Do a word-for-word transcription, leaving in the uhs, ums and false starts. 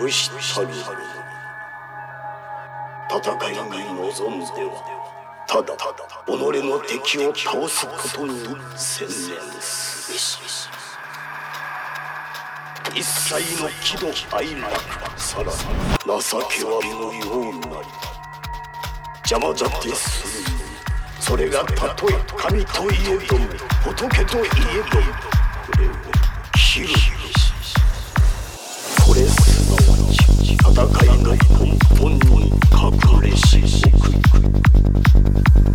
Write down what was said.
武士たる戦いに臨んではただ己の敵を倒すことに専念すべし。一切の喜怒哀楽、さらに情けは無用なり邪魔だってするのに、それがたとえ神といえども仏といえどもこれを切るべし。これすなわち戦いの根本に隠れし奥義。